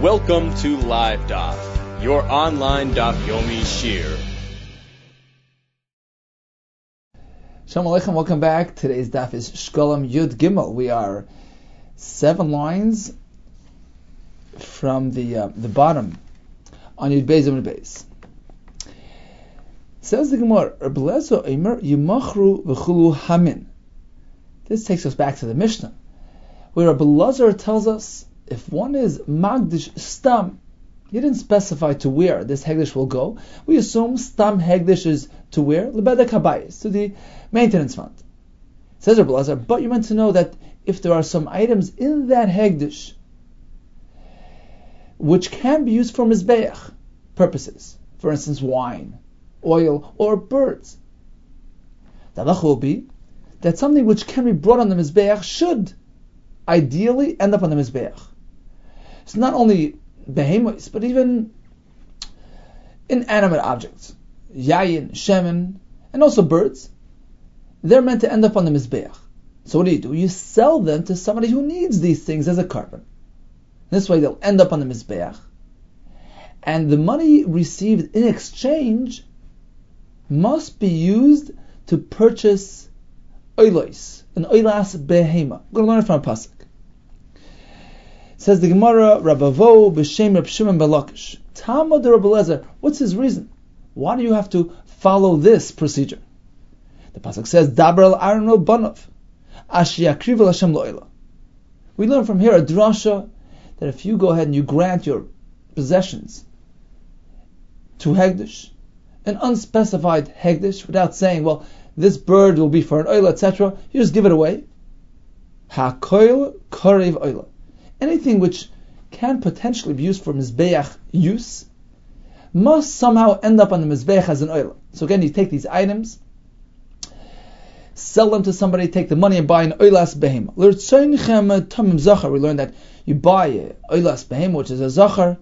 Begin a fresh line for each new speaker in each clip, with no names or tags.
Welcome to Live Daf, your online Daf Yomi Shir.
Shalom Aleichem, welcome back. Today's Daf is Shkolam Yud Gimel. We are 7 lines from the bottom on Yud Beis Amud Beis. Says the Gemara, Reb Eliezer Omer Yimachru v'chulu hamin. This takes us back to the Mishnah, where Reb Eliezer tells us if one is Magdish Stam, he didn't specify to where this Hegdish will go. We assume Stam Hegdish is to where? Lebedek Habayis, to the maintenance fund. Says Reb Eliezer, but you're meant to know that if there are some items in that Hegdish which can be used for Mizbeach purposes, for instance wine, oil, or birds, the halacha will be that something which can be brought on the Mizbeach should ideally end up on the Mizbeach. It's not only behemoths, but even inanimate objects, yayin, shemen, and also birds. They're meant to end up on the Mizbeach. So what do? You sell them to somebody who needs these things as a carbon. This way they'll end up on the Mizbeach. And the money received in exchange must be used to purchase oilos, an oilas behema. We're going to learn it from a pasuk. Says the Gemara, Rabavo b'shem Reb Shimon ben Lakish. Talmud Reb Eliezer, what's his reason? Why do you have to follow this procedure? The pasuk says, Daber al Aron Banov, Ashi Yakriv el Hashem lo'ila. We learn from here a drasha that if you go ahead and you grant your possessions to Hegdish, an unspecified Hegdish, without saying, well, this bird will be for an oila, etc., you just give it away. HaKoil Korev oila. Anything which can potentially be used for Mizbeach use must somehow end up on the Mizbeach as an oila. So again, you take these items, sell them to somebody, take the money and buy an oilas behema. We learned that you buy an oilas behema, which is a zachar,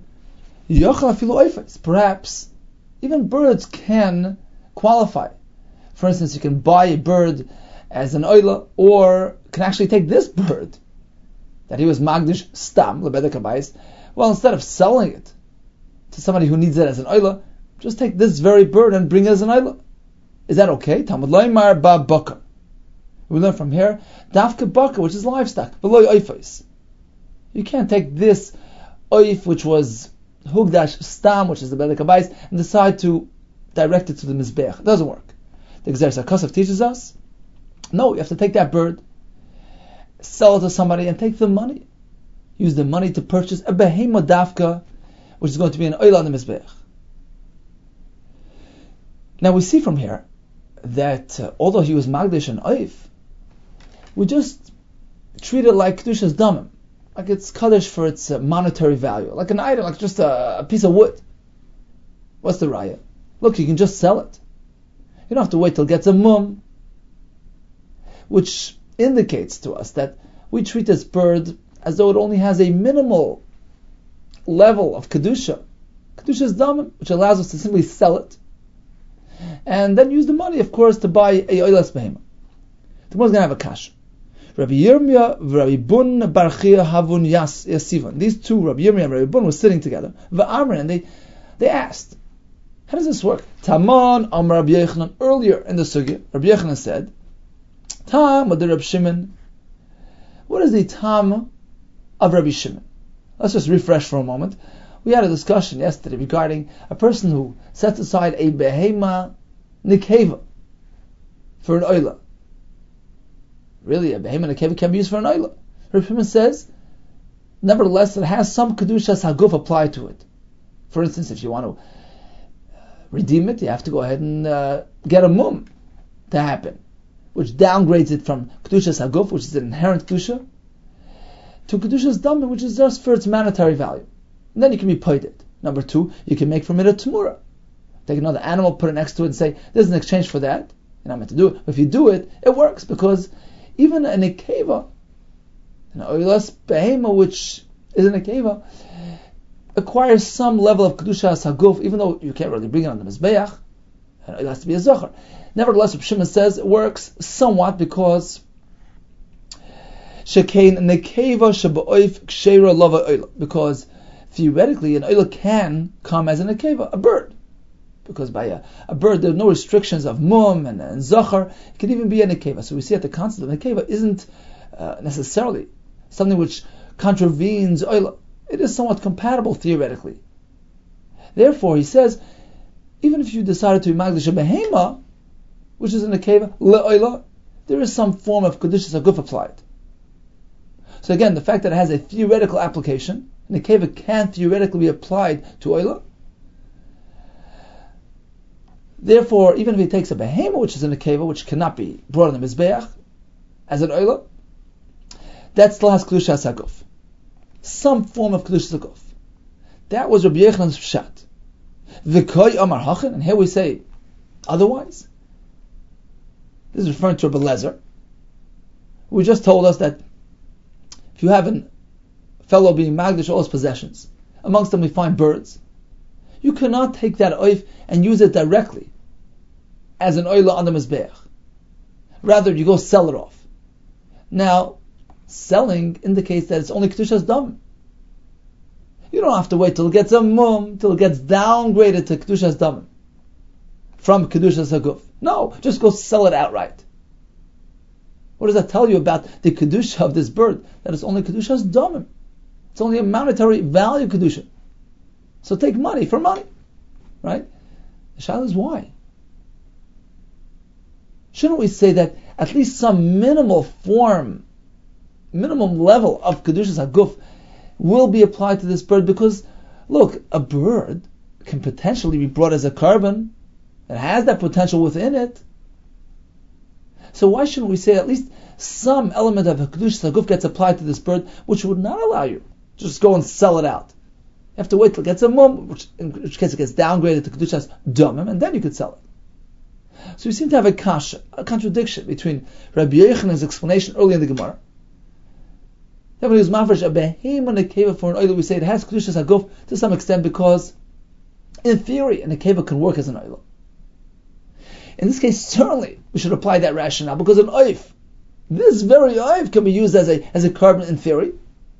perhaps even birds can qualify. For instance, you can buy a bird as an oila, or can actually take this bird that he was magdish stam lebedek habayis. Well, instead of selling it to somebody who needs it as an oila, just take this very bird and bring it as an oila. Is that okay? Talmud loymar ba baka. We learn from here dafka baka, which is livestock. Below oifos, you can't take this oif, which was hugdash stam, which is the bedek habayis, and decide to direct it to the mizbeach. It doesn't work. The Gzeres HaKosov teaches us, no, you have to take that bird, sell it to somebody, and take the money. Use the money to purchase a behema dafka, which is going to be an oil on the mizbeach. Now we see from here that although he was magdish and oif, we just treat it like kedushas damim, like it's kaddish for its monetary value, like an item, like just a piece of wood. What's the raya? Look, you can just sell it. You don't have to wait till it gets a mum, which indicates to us that we treat this bird as though it only has a minimal level of kedusha. Kedusha is damim, which allows us to simply sell it, and then use the money, of course, to buy a oilas behema. The one's going to have a kash. Rabbi Yirmiyah, Rabbi Bun Barchia Havun Yasivan. These two, Rabbi Yirmiyah and Rabbi Bun, were sitting together. And they asked, how does this work? Taman Amar Rabbi Yochanan. Earlier in the sugya, Rabbi Yochanan said, Tam of Rabbi Shimon. What is the tam of Rabbi Shimon? Let's just refresh for a moment. We had a discussion yesterday regarding a person who sets aside a behema nikeva for an oila. Really, a behema nikeva can be used for an oila. Rabbi Shimon says, nevertheless, it has some kedushas haguf applied to it. For instance, if you want to redeem it, you have to go ahead and get a mum to happen, which downgrades it from kedushas haguf, which is an inherent kedusha, to kedushas damim, which is just for its monetary value. And then you can be paid it. Number 2, you can make from it a tamura. Take another animal, put it next to it, and say, "This is an exchange for that." You're not meant to do it. But if you do it, it works, because even an nekeva, an oilas behema, which is an nekeva, acquires some level of kedushas haguf, even though you can't really bring it on the mizbeach, and it has to be a zachar. Nevertheless, Reb Shimon says it works somewhat, because shekain nekeva shebaoif ksheira lava oila, because theoretically an oila can come as an nekeva, a bird. Because by a bird there are no restrictions of mum and zachar. It can even be a nekeva. So we see that the concept of nekeva isn't necessarily something which contravenes oila. It is somewhat compatible theoretically. Therefore, he says, even if you decided to be magdish a behema, which is a nekeva, le'oila, there is some form of kedushas haguf applied. So again, the fact that it has a theoretical application, nekeva can theoretically be applied to oila. Therefore, even if he takes a behema, which is a nekeva, which cannot be brought in the mizbeach as an oila, that still has kedushas haguf, some form of kedushas haguf. That was Rabbi Yochanan's pshat. V'koi amar hachin, and here we say otherwise. This is referring to Rabbi Lezer, who just told us that if you have a fellow being magdish all his possessions, amongst them we find birds, you cannot take that oif and use it directly as an oila on the mizbeach. Rather, you go sell it off. Now, selling indicates that it's only kedushas dam. You don't have to wait till it gets a mum, till it gets downgraded to kedushas dam from kedushas haguf. No, just go sell it outright. What does that tell you about the kedusha of this bird? That it's only kedushas damim. It's only a monetary value kedusha. So take money for money, right? The shaila is why. Shouldn't we say that at least some minimum level of kedushas haguf will be applied to this bird? Because look, a bird can potentially be brought as a carbon. It has that potential within it. So why shouldn't we say at least some element of kedushas haguf gets applied to this bird, which would not allow you to just go and sell it out? You have to wait till it gets a mum, in which case it gets downgraded to kedushas damim, and then you could sell it. So we seem to have a kasha, a contradiction between Rabbi Yochanan's explanation early in the Gemara. That when he was mafresh a behema nekeva for an oila, we say it has kedushas haguf to some extent because, in theory, a nekeva can work as an oila. In this case, certainly we should apply that rationale because an oif, this very oif, can be used as a carbon in theory,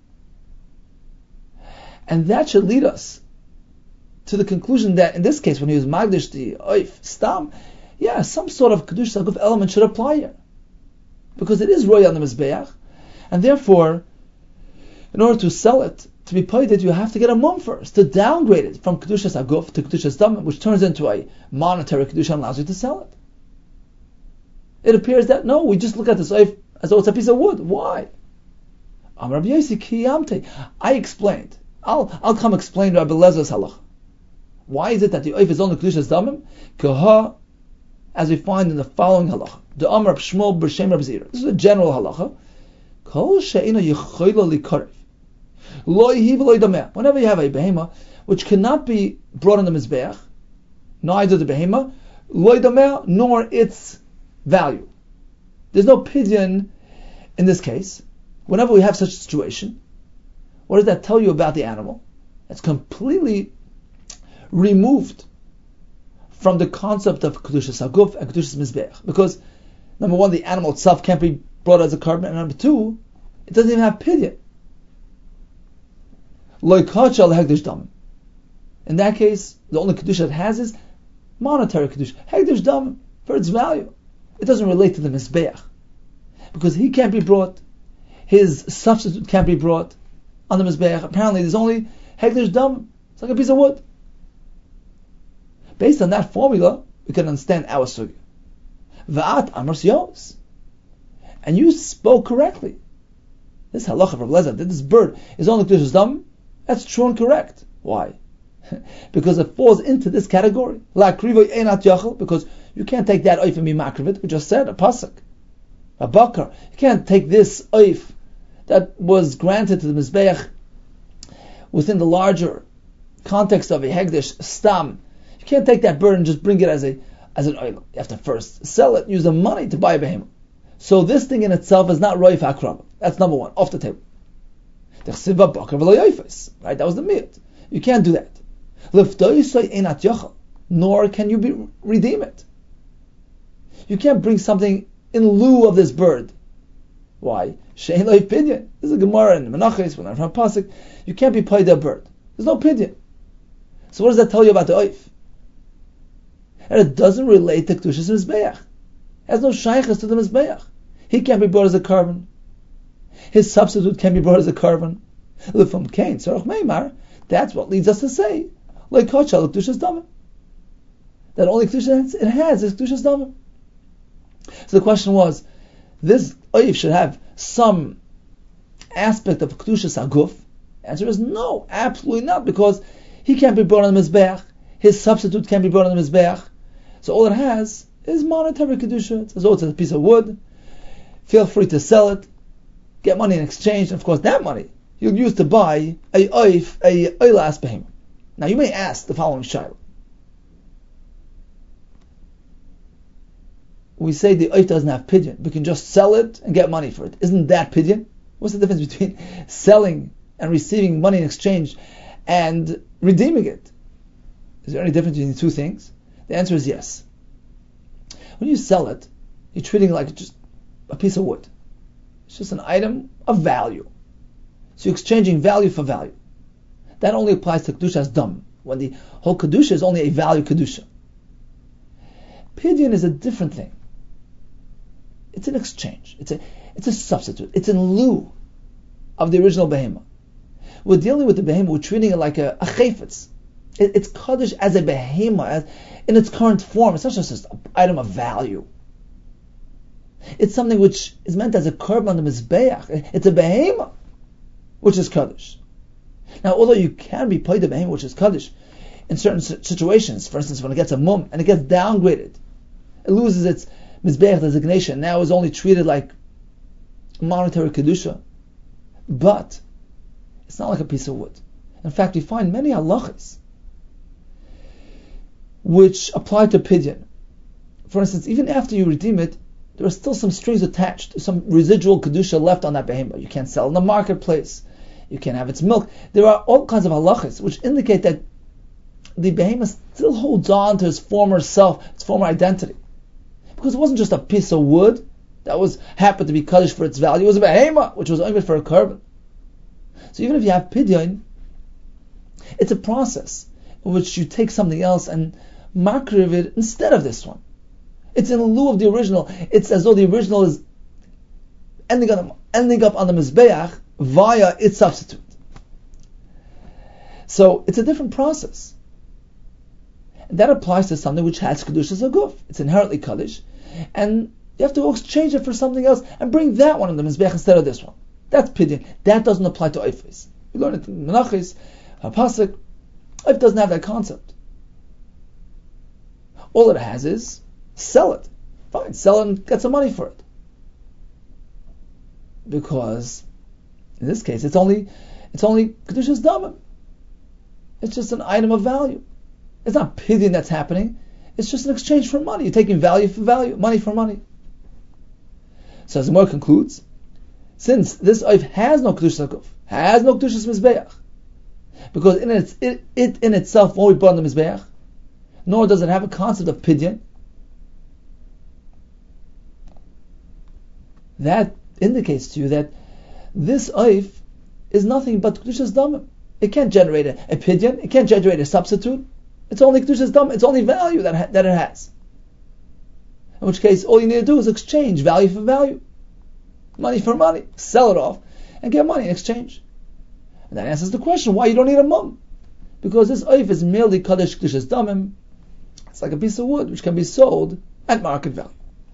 and that should lead us to the conclusion that in this case, when he was magdish the oif stam, some sort of kedushas haguf element should apply here, because it is roy on the mizbeach, and therefore, in order to sell it, to be paid, you have to get a mum first, to downgrade it from kedushas haguf to kedushas dam, which turns into a monetary kedusha and allows you to sell it. It appears that no, we just look at this oif as though it's a piece of wood. Why? Amar Rabbi Yossi kiyamte. I explained. I'll come explain Rabbi Lezer's halach. Why is it that the oif is only kedushas damim? Kaha, as we find in the following halacha, the Amar Shmuel b'Shem Rabbi Zira. This is a general halacha. Kol she'ina yichayla likarev. Whenever you have a behema which cannot be brought on the mizbeach, neither the behema, loy nor its value. There's no pidyon in this case. Whenever we have such a situation, what does that tell you about the animal? It's completely removed from the concept of kedushas haguf and kedushas mizbeach. Because number one, the animal itself can't be brought as a carbon, and number two, it doesn't even have pidyon. In that case, the only kedusha it has is monetary kedusha, hekdesh damim, for its value. It doesn't relate to the mizbeach, because he can't be brought, his substitute can't be brought on the mizbeach. Apparently, there's only hekdesh damim. It's like a piece of wood. Based on that formula, we can understand our sugya. Va'at amars yos, and you spoke correctly. This halacha of Rabbi Lezer, that this bird is only kedushas damim, that's true and correct. Why? Because it falls into this category. La krivoy einat yachal, because you can't take that oif and be makrivit. We just said a pasuk, a bakar. You can't take this oif that was granted to the mizbeach within the larger context of a hegdish stam. You can't take that bird and just bring it as an oil. You have to first sell it, use the money to buy a behemoth. So this thing in itself is not roif hakrava. That's number one, off the table. Right, that was the miyut. You can't do that. Nor can you redeem it. You can't bring something in lieu of this bird. Why? Shein lo opinion. This is a Gemara in Menachos, when I'm from Pasuk. You can't be paid a bird. There's no pidyon. So what does that tell you about the oif? And it doesn't relate to Kedushas Mizbeach. It has no shaykhs to the Mizbeach. He can't be brought as a carbon. His substitute can be brought as a carbon. From Cain, Sarach Meimar, that's what leads us to say, like Kochal Kedushas Damim. That only Kedusha it has is Kedushas Damim. So the question was, this oif should have some aspect of Kedushas Haguf. The answer is no, absolutely not, because he can't be brought on the Mizbeach. His substitute can't be brought on the Mizbeach. So all it has is monetary Kedusha. It's as though it's a piece of wood. Feel free to sell it, get money in exchange, and of course that money you'll use to buy a oif, a oilas behemah. Now you may ask the following shayla. We say the oif doesn't have pidyon. We can just sell it and get money for it. Isn't that pidyon? What's the difference between selling and receiving money in exchange and redeeming it? Is there any difference between the two things? The answer is yes. When you sell it, you're treating it like just a piece of wood. It's just an item of value. So you're exchanging value for value. That only applies to Kedushas Dam, when the whole Kedusha is only a value Kedusha. Pidyon is a different thing. It's an exchange. It's a substitute. It's in lieu of the original behemah. We're dealing with the behemah, we're treating it like a chayfetz. It's kaddish as a behemah, in its current form. It's not just an item of value. It's something which is meant as a korban on the mizbeach. It's a behemah, which is kaddish. Now, although you can be paid a behemah, which is kaddish, in certain situations, for instance, when it gets a mum and it gets downgraded, it loses its mizbeach designation. Now is only treated like monetary kedusha, but it's not like a piece of wood. In fact, we find many halachas which apply to pidyon. For instance, even after you redeem it, there are still some strings attached, some residual kedusha left on that behemah. You can't sell in the marketplace. You can't have its milk. There are all kinds of halachas which indicate that the behemah still holds on to its former self, its former identity. Because it wasn't just a piece of wood that happened to be kaddish for its value. It was a behemah, which was only for a korban. So even if you have pidyon, it's a process in which you take something else and makriv it instead of this one. It's in lieu of the original. It's as though the original is ending up on the mizbeach via its substitute. So it's a different process. And that applies to something which has kedushas haguf. It's inherently kaddish, and you have to exchange it for something else and bring that one on the mizbeach instead of this one. That's pidyon. That doesn't apply to oifes. We learn it in Menachos, Pasuk. Oif doesn't have that concept. All it has is sell it. Fine, sell it and get some money for it. Because in this case, it's only kedushas damim. It's just an item of value. It's not pidyon that's happening. It's just an exchange for money. You're taking value for value, money for money. So as the Gemara concludes, since this oif has no kedushas haguf, has no kedushas mizbeach, because it in itself won't be brought on the mizbeach, nor does it have a concept of pidyon, that indicates to you that this oif is nothing but kedushas damim. It can't generate a pidyon. It can't generate a substitute. It's only kedushas damim. It's only value that it has. In which case, all you need to do is exchange value for value, money for money, sell it off, and get money in exchange. And that answers the question why you don't need a mum, because this oif is merely kaddish kedushas damim. It's like a piece of wood which can be sold at market value.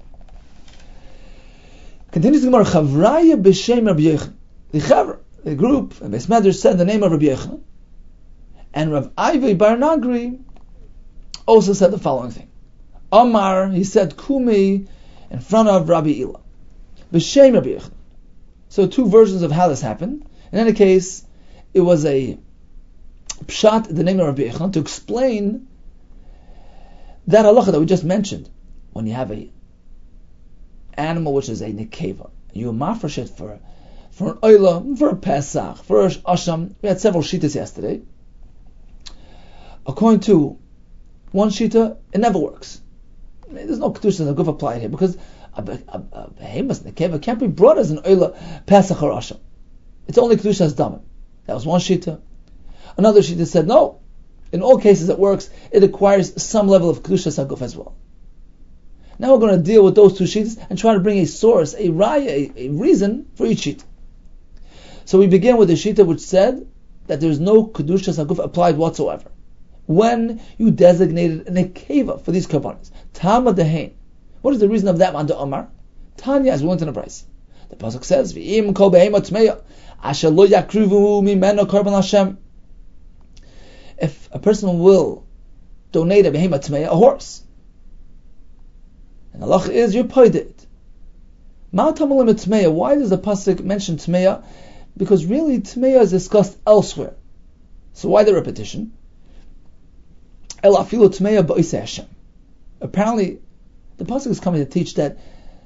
Continues the Gemara, Chavraya b'shem Rabbi Yochanan. The Chavra, the group, and Beis Medrash said the name of Rabbi Yochanan. And Rav Ivei Bar Nagri also said the following thing. Amar, he said, Kumi, in front of Rabbi Ila. B'shem Rabbi Yochanan. So two versions of how this happened. In any case, it was a pshat, the name of Rabbi Yochanan, to explain that halacha that we just mentioned. When you have a animal which is a nekeva, you mafresh it for an oila, for a pesach, for a asham. We had several shitas yesterday. According to one shita, it never works. There's no kedushas haguf applied here, because a behemoth nekeva can't be brought as an oila, pesach or asham. It's only kedushas damim. That was one shita. Another Shita said, no, in all cases it works, it acquires some level of Kedushas HaGuf as well. Now we're going to deal with those two Shitas and try to bring a source, a raya, a reason for each Shita. So we begin with the Shita which said that there is no Kedushas HaGuf applied whatsoever when you designated an Akeva for these Karbanos. Tama Dehain. What is the reason of that, Manda Omar? Tanya, as we went in the price. The Pasuk says, V'im kol behema tmeya, asher lo yakrivu mimeno karban Hashem. If a person will donate a behema tmeya, a horse, and the halacha is, you're paid it. Ma tamalim tmeya, why does the Pasuk mention tmeya? Because really tmeya is discussed elsewhere. So why the repetition? El afilu tmeya ba'isei Hashem. Apparently, the Pasuk is coming to teach that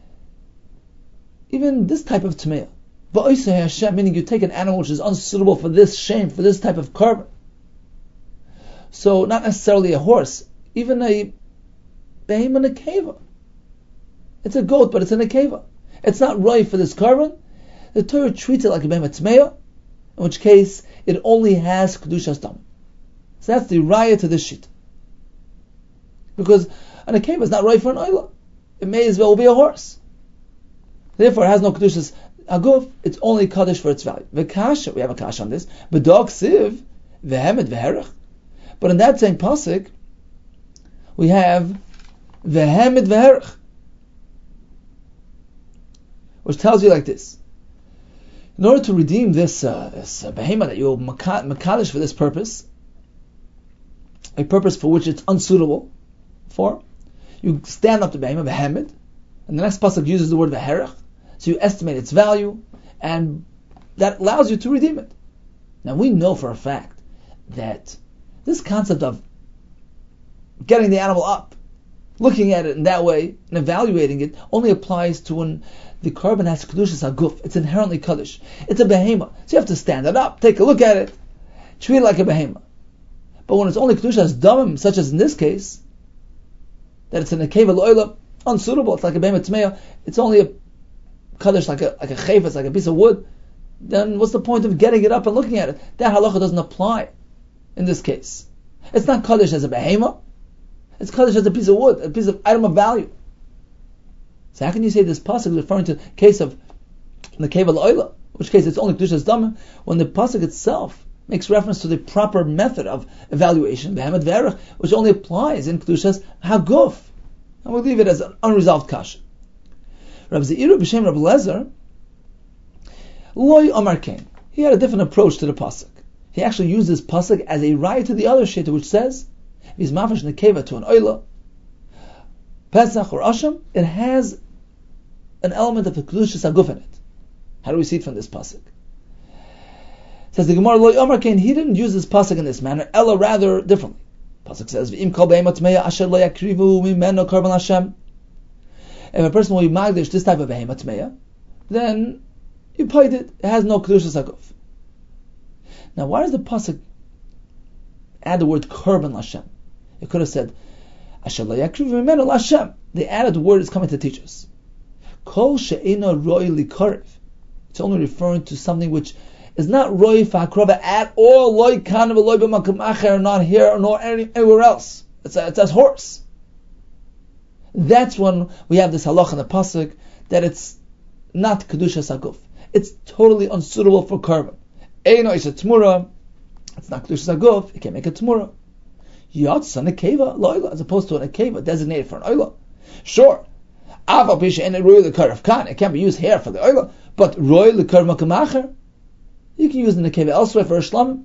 even this type of tmeya, ba'isei Hashem, meaning you take an animal which is unsuitable for this shame, for this type of carbon. So not necessarily a horse, even a behemoth in a keva. It's a goat, but it's in a keva. It's not right for this carbon. The Torah treats it like a behemoth tmeya, in which case it only has kedushas dam. So that's the raya to this sheet. Because an akeva is not right for an oila. It may as well be a horse. Therefore, it has no kedushas aguf. It's only kaddish for its value. V'kasha, we have a kasha on this. B'dog siv v'hemed v'herach. But in that same pasuk, we have v'hemed v'herach, which tells you like this: in order to redeem this behemoth that you will makadish for this purpose, a purpose for which it's unsuitable for, you stand up the behemoth, v'hemed, and the next pasuk uses the word v'herach, so you estimate its value, and that allows you to redeem it. Now we know for a fact that this concept of getting the animal up, looking at it in that way, and evaluating it, only applies to when the carbon has kedushas haguf. It's inherently kaddish. It's a behemoth, so you have to stand it up, take a look at it, treat it like a behemoth. But when it's only kedushas damim, such as in this case, that it's an akeva lo'ila, unsuitable, it's like a behemoth tmeya, it's only a kaddish like a chayfetz, like a piece of wood, then what's the point of getting it up and looking at it? That halacha doesn't apply in this case. It's not kaddish as a behemoth, it's kaddish as a piece of wood, a piece of item of value. So how can you say this pasuk is referring to the case of the keva l'oila, which case it's only kedushas damim, when the pasuk itself makes reference to the proper method of evaluation, behemoth v'erech, which only applies in kedushas haguf. And we'll leave it as an unresolved kasha. Rabbi Zeira b'shem Rabbi Lezer, loy Omar Kain, he had a different approach to the pasuk. He actually used this pasuk as a raya to the other shita, which says, if he's mafish nekeva to an oila, Pesach or Asham, it has an element of the kedushas haguf in it. How do we see it from this pasuk? Says the Gemara, Lo Omar Kain, he didn't use this pasuk in this manner, ella rather differently. Pasuk says, V'im kol be'emat tmeya asher lo yakrivu mimeno karban Hashem. If a person will be magdish this type of behemat tmeya, then you paid it. It has no kedushas haguf. Now, why does the pasuk add the word karban Hashem? It could have said asher lo yakrivu mimeno Hashem. The added word is coming to teach us. Kol she'ena roi likarev. It's only referring to something which is not roi fa'akrova at all, loy kan v'loy b'makom acher, not here nor anywhere else. It's a horse. That's when we have this halach in the pasuk that it's not kedushas haguf. It's totally unsuitable for carbon. Eino is a tmura. It's not kedushas haguf. You can't make a tmura. Yatz an akeva loyla, as opposed to an akeva designated for an oila. Sure, ava pisha and roy l'karav kan. It can't be used here for the oila, but roy l'karav makom acher, you can use the nekeva elsewhere for a shlamim.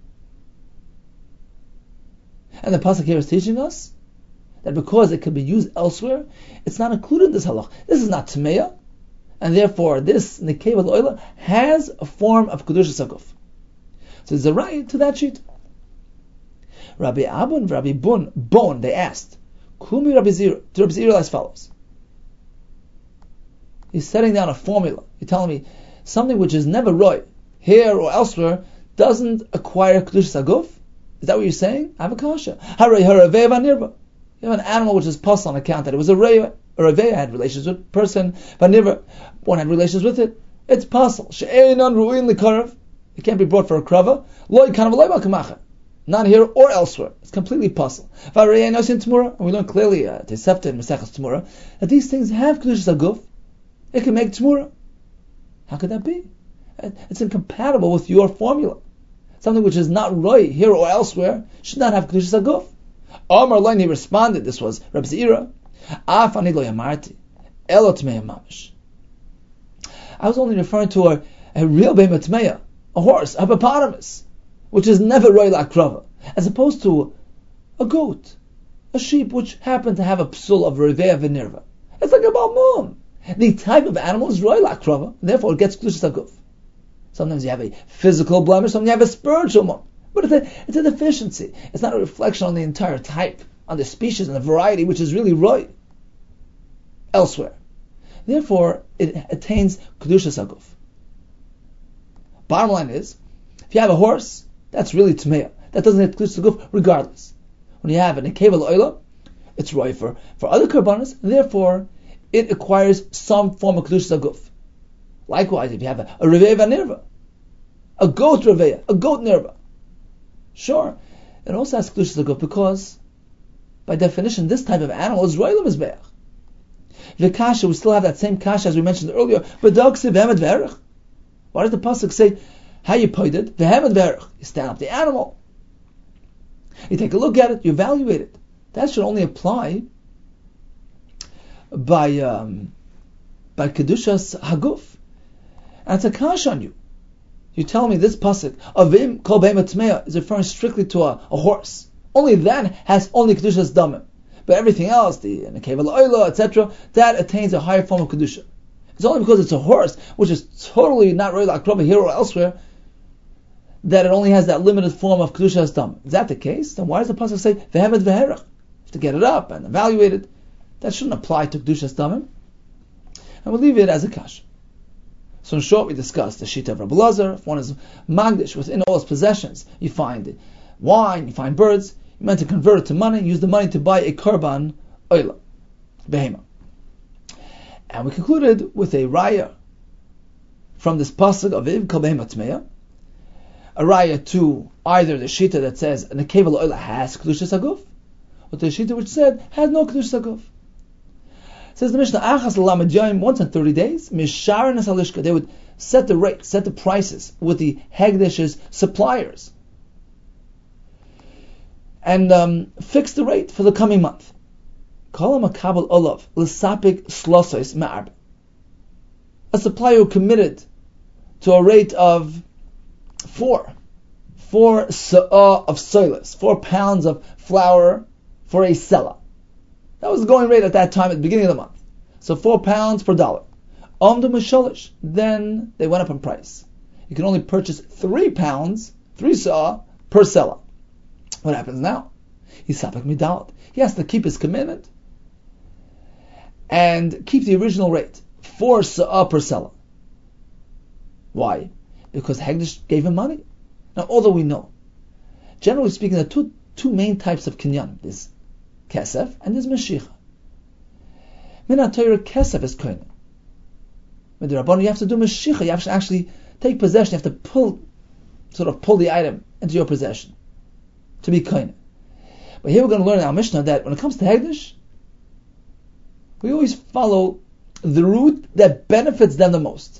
And the pasuk here is teaching us that because it can be used elsewhere, it's not included in this halach. This is not tmeya, and therefore this nekeva l'oila has a form of kedushas haguf. So there's a right to that sheet. Rabbi Abun and Rabbi Bon, they asked, Kumi Rabbi Zira, to Rabbi Zira as follows. He's setting down a formula. You're telling me something which is never roy, here or elsewhere, doesn't acquire kedushas haguf? Is that what you're saying? I have a kasha. You have an animal which is puzzled on account that it was a reya, or a veya had relations with a person, but never one had relations with it. It's puzzled. She'einan ru'in l'karav. It can't be brought for a krava. Not here or elsewhere. It's completely possible. And we learn clearly Tosefta and Maseches Tmura that these things have kedushas haguf. It can make tmura. How could that be? It's incompatible with your formula. Something which is not right here or elsewhere should not have kedushas haguf. Amar Lein, he responded. This was Reb Zira. Af ani lo yamarti elo tmei mamish. I was only referring to a real behemoth tmeya, a horse, a hippopotamus, which is never roy l'akrava, as opposed to a goat, a sheep which happened to have a psul of reveya v'nirva. It's like a balmum. The type of animal is roy l'akrava, therefore it gets kedushas haguf. Sometimes you have a physical blemish, sometimes you have a spiritual one. But it's a deficiency. It's not a reflection on the entire type, on the species and the variety, which is really roy elsewhere. Therefore, it attains kedushas haguf. Bottom line is, if you have a horse, that's really tmeya. That doesn't get kedushas haguf regardless. When you have an nekeva l'oila, it's roy for other karbanos, and therefore it acquires some form of kedushas haguf. Likewise, if you have a reveya v'nirva, a goat reveya, a goat nirva, sure, it also has kedushas haguf because, by definition, this type of animal is roy l'mizbeach. The kasha, we still have that same kasha as we mentioned earlier. But why does the pasuk say, how you pointed, v'hemed v'erech? You stand up the animal, you take a look at it, you evaluate it. That should only apply by kedushas haguf. And it's a kasha on you. You tell me this pasuk, avim kol behemoth tmeya, is referring strictly to a horse. Only then has only kedushas damim. But everything else, the nekeva l'oila, etc., that attains a higher form of kedusha. It's only because it's a horse, which is totally not roy l'akrava here or elsewhere, that it only has that limited form of kedusha hasdam. Is that the case? Then why does the pasuk say v'hemed v'herach? To get it up and evaluate it, that shouldn't apply to kedusha hasdamim. And we'll leave it as a kash. So in short, we discussed the shita of Rabbi Lazar. If one is magdish within all his possessions, you find wine, you find birds. You meant to convert it to money, use the money to buy a karban oila, behema. And we concluded with a raya from this pasuk of Iv kol behema tmeya, a raya to either the shita that says nekeva l'oila has kedushas haguf, or the shita which said has no kedushas haguf. Says the Mishnah, achas l'lamed yom, once in 30 days, misharon es halishka, they would set the rates, set the prices with the hegdish's suppliers, and fix the rate for the coming month. Kol makabel olav l'sapik slosos ma'arb. A supplier who committed to a rate of 4 sa'ah of soilas, 4 pounds of flour for a selah. That was the going rate at that time at the beginning of the month. So 4 pounds per dollar. Omdu mishalish. Then they went up in price. You can only purchase 3 pounds, 3 sa'ah per selah. What happens now? He's sapek midalad. He has to keep his commitment and keep the original rate, 4 sa'ah per selah. Why? Because Hegdish gave him money. Now, although we know, generally speaking, there are two main types of kinyan. There's kesef and there's meshicha. Min HaTorah, kesef is koine. With the Rabbanon, you have to do meshicha. You have to actually take possession. You have to pull the item into your possession to be koine. But here we're going to learn in our Mishnah that when it comes to Hegdish, we always follow the route that benefits them the most.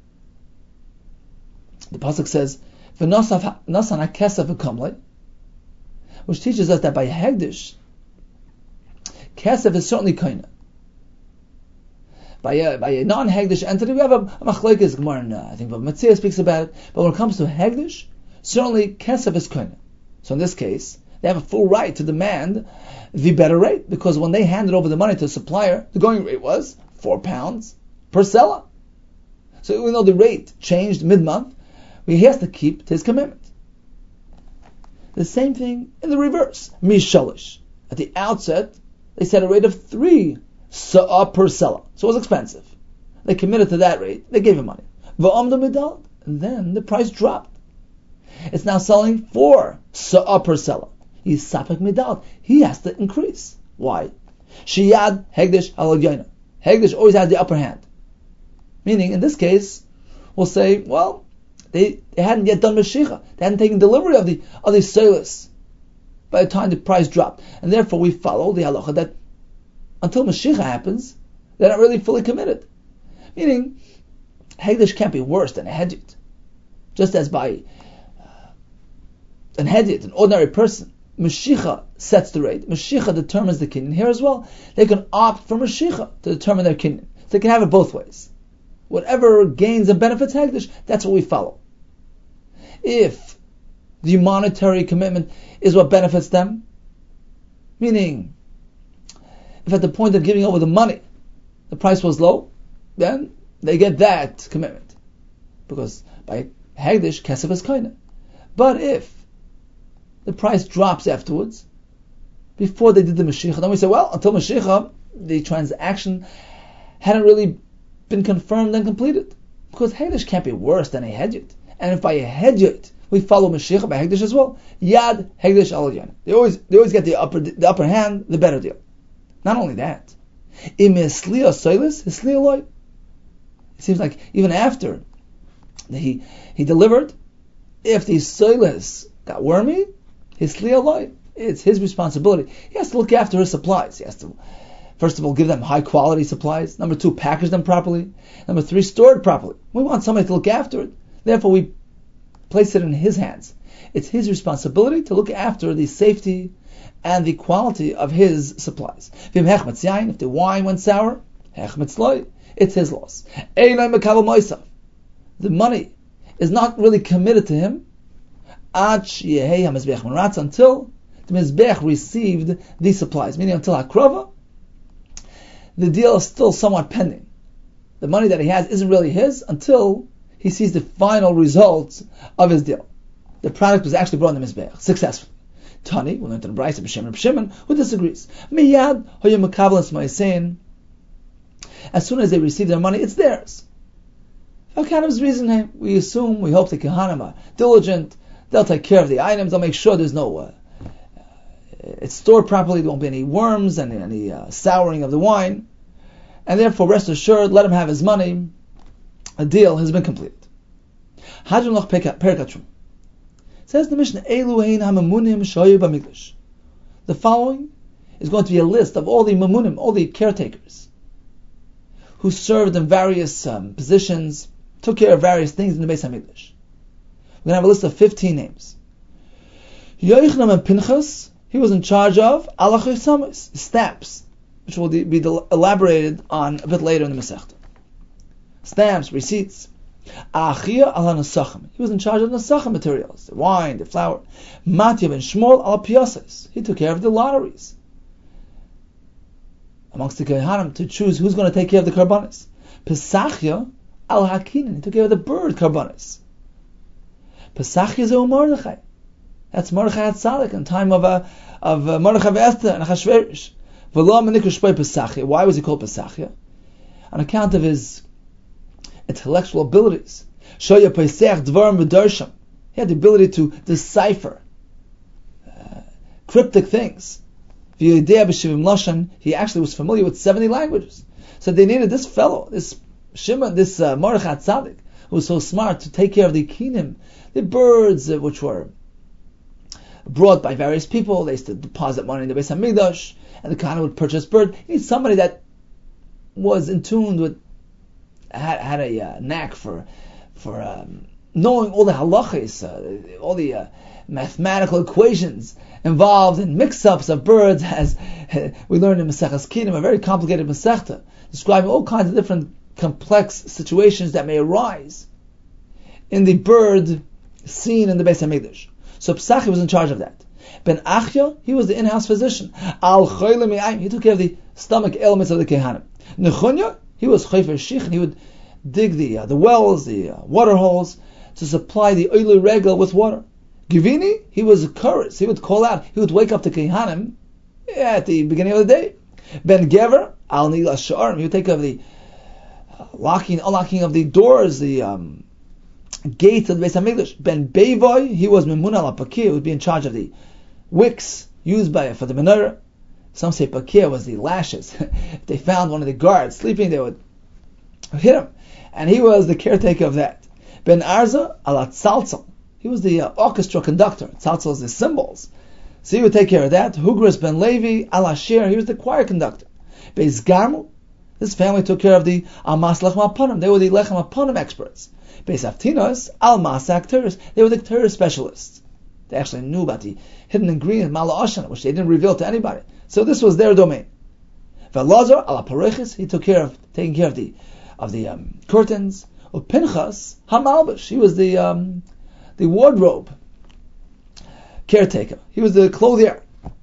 The pasuk says, "V'nasan hakesef v'kamlei," which teaches us that by Hegdish, kesef is certainly koine. By a non-Hegdish entity, we have a machlekes Gemara, and I think Bava Metzia speaks about it. But when it comes to Hegdish, certainly kesef is koine. So in this case, they have a full right to demand the better rate, because when they handed over the money to the supplier, the going rate was 4 pounds per selah. So even though the rate changed mid-month, he has to keep to his commitment. The same thing in the reverse. Mishalish. At the outset, they set a rate of 3 sa'ah per selah. So it was expensive. They committed to that rate. They gave him money. V'amdu midal. And then the price dropped. It's now selling 4 sa'ah per selah. He's sapek midal. He has to increase. Why? Shiyad hegdish halal yoina. Hegdish always has the upper hand. Meaning, in this case, we'll say, well, They hadn't yet done Mashiach. They hadn't taken delivery of the Solis by the time the price dropped. And therefore we follow the halacha that until Mashiach happens, they're not really fully committed. Meaning, Hegdish can't be worse than a Hedjit. Just as by an Hedjit, an ordinary person, Mashiach sets the rate. Mashiach determines the kinyan. Here as well, they can opt for Mashiach to determine their kinyan. So they can have it both ways. Whatever gains and benefits Hegdish, that's what we follow. If the monetary commitment is what benefits them, meaning, if at the point of giving over the money, the price was low, then they get that commitment. Because by Hegdish, Kesef is Kaina. But if the price drops afterwards, before they did the Mashiach, then we say, well, until Mashiach, the transaction hadn't really been confirmed and completed. Because Hegdish can't be worse than a Hedjit. And if by a Hedjit, we follow Mashiach by Hegdish as well, Yad Hegdish al Yan. They always get the upper hand, the better deal. Not only that, it seems like even after he delivered, if the soilis got wormy, it's his responsibility. He has to look after his supplies. He has to, first of all, give them high quality supplies. Number 2, package them properly. Number 3, store it properly. We want somebody to look after it. Therefore, we place it in his hands. It's his responsibility to look after the safety and the quality of his supplies. If the wine went sour, it's his loss. The money is not really committed to him until the Mizbech received these supplies, meaning until Hakrava, the deal is still somewhat pending. The money that he has isn't really his until he sees the final results of his deal. The product was actually brought in the Mizbech successfully. Tani, we learned in the Brayso B'Shem Reb Shimon, who disagrees. Miyad hoyim mekabel esma'asein. As soon as they receive their money, it's theirs. What kind of reason? We assume, we hope the Kehanim are diligent. They'll take care of the items. They'll make sure there's no it's stored properly. There won't be any worms and any souring of the wine. And therefore, rest assured, let him have his money. A deal has been completed. Hadron Loch Perikatrum. Says the Mishnah, Eluhein hamamunim shoyu b'mikdash. The following is going to be a list of all the mamunim, all the caretakers, who served in various positions, took care of various things in the Beis HaMikdash. We're going to have a list of 15 names. Yochanan and Pinchas, he was in charge of alachisamis, stamps, which will be elaborated on a bit later in the Masechta. Stamps, receipts. Achia al Nasachim. He was in charge of Nasachim materials, the wine, the flour. Matya ben Shmuel al Piyases. He took care of the lotteries amongst the Kehanim to choose who's going to take care of the karbanis. Pesachia al Hakinin. He took care of the bird karbanis. Pesachia is Mordechai. That's Mordechai HaTzadik in time of Mordechai Esther and Achashverosh. Why was he called Pesachia? On account of his intellectual abilities. He had the ability to decipher cryptic things. He actually was familiar with 70 languages. So they needed this fellow, this Shimon, this Mordechai Tzaddik, who was so smart to take care of the kinim, the birds which were brought by various people. They used to deposit money in the Beis HaMikdash, and the Kohen would purchase bird. He needs somebody that was in tune with, had a knack for knowing all the halachis, all the mathematical equations involved in mix-ups of birds, as we learned in Maseches Kinim, a very complicated Masechta, describing all kinds of different complex situations that may arise in the bird scene in the Beis HaMikdash. So Pesachia was in charge of that. Ben Achya, he was the in-house physician. Al Choyle Mi'ayim, he took care of the stomach ailments of the Kehanim. Nechunya, he was Chayfer Shich, and he would dig the wells, the water holes, to supply the Oile Regel with water. Givini, he was a chorus. He would call out, he would wake up the Kehanim at the beginning of the day. Ben Gever, Al Nil Ash'arim, he would take care of the unlocking of the doors, the gates of the Beis HaMikdash. Ben Beivoy, he was Memun al Pakir, he would be in charge of the wicks used for the menorah. Some say Pakir was the lashes. If they found one of the guards sleeping, they would hit him. And he was the caretaker of that. Ben Arza ala tzaltzal. He was the orchestra conductor. Tzaltzal is the cymbals. So he would take care of that. Hugris ben Levi ala shir. He was the choir conductor. Beis Garmu. This family took care of the Almas Lechem Aponim. They were the Lechem Aponim experts. Beis Avtinos Almas Akteris. They were the Torah specialists. They actually knew about the hidden ingredient Mala Oshana, which they didn't reveal to anybody. So this was their domain. Velazar ala Parechis. He took care of taking care of the curtains. Pinchas Hamalbish. He was the wardrobe caretaker. He was the clothier.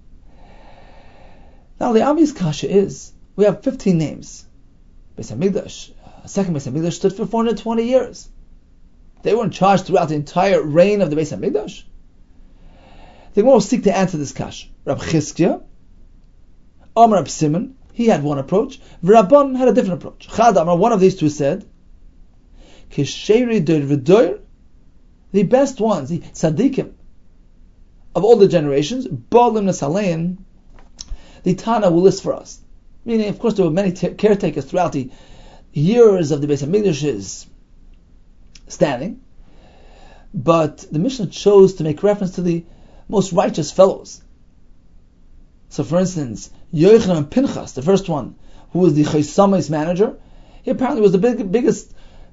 Now the obvious kasha is we have 15 names. Beis Hamikdash, second Beis Hamikdash stood for 420 years. They were in charge throughout the entire reign of the Beis Hamikdash. The Gemara will seek to answer this kasha. Rab Chizkiah, Amar Rab Simon, he had one approach. Rabban had a different approach. Chad Amar, one of these two said, Kisheri Doir V'Doir, the best ones, the tzaddikim of all the generations, Ba'alim Nesalein, the Tana will list for us. Meaning, of course, there were many caretakers throughout the years of the Beis Hamikdash's standing, but the Mishnah chose to make reference to the most righteous fellows. So, for instance, Yochanan and Pinchas, the first one, who was the Chaysamais manager, he apparently was the biggest